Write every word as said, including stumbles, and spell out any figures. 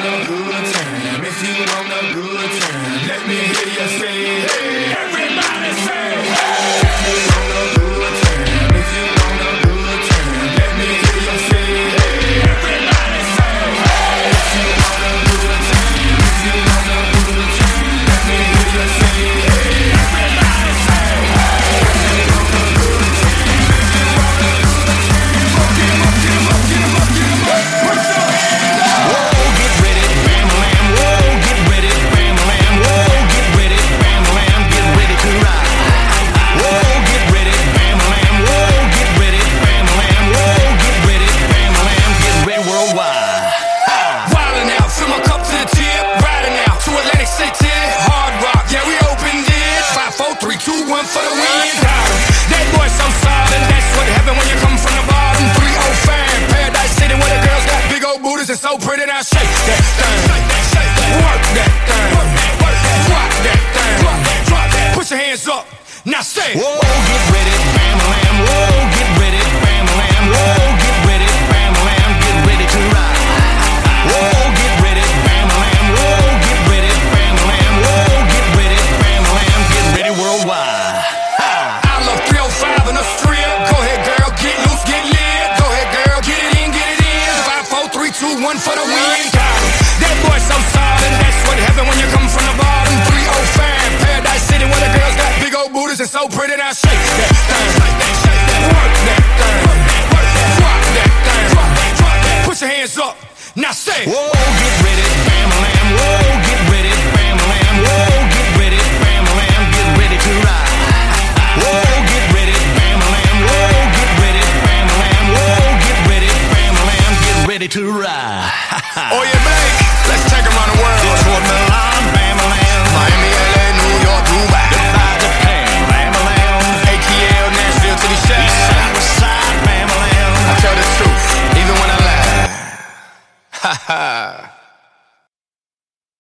a good time, if you want a good time, let me hear you say, hey, everybody say, hey. If you want a good time, if you want a good time, let me hear you say, hey, everybody say, hey. If you want a good time, if you want a good time, let me hear you say, hey, everybody say, hey. If you want a good time, if you want a good time, get 'em up, get 'em up, get 'em up, get 'em up, put your hands up. Whoa, get ready, bam lam. Whoa, get ready, bam lam. Whoa, get ready, bam lam. Get ready to ride. Whoa, get ready, bam lam. Whoa, get ready, bam lam. Whoa, get ready, bam lam. Get ready worldwide. Wildin' out, fill my cup to the tip. Riding out to Atlantic City. Hard rock, yeah, we opened it. Five, four, three, two, one for the win. That boy so solid, that's what happen when you come from the bottom. three oh five, Paradise City, where the girls got big old booties and so pretty. Now shake that thing, work that thing, drop that thing, put your hands up, now say. Whoa, get ready, bam lam. Whoa, get ready, bam lam. Whoa, get ready, bam lam. Get ready to ride. Whoa, get ready, bam lam. Whoa, get ready, bam lam. Whoa, get ready, bam lam. Get ready worldwide. I love three oh five in the strip. Go ahead, girl, get loose, get lit. Go ahead, girl, get it in, get it in. Five, four, three, two, one for the win. Got him. That boy so solid, that's what happen when you come from the bottom. three oh five, Paradise City, where the girls got big old booties and so pretty. Now shake that thing, work that thing, drop that thing, put your hands up, now say. Whoa, get ready, bam lam. Whoa, get ready, bam lam. Whoa, get ready, bam lam. Get ready to ride. Whoa, get ready, bam lam. Whoa, get ready, bam lam. Whoa, get ready, bam lam. Get ready to ride. Oh yeah, Blake, let's take 'em around the world.